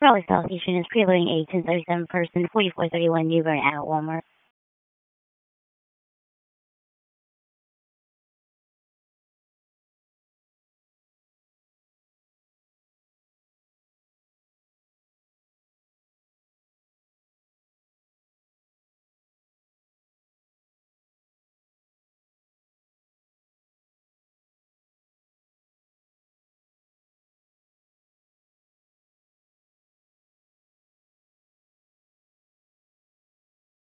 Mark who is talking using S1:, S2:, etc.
S1: Raleigh South Eastern is preloading a 1037 person, 4431 New Bern at Walmart.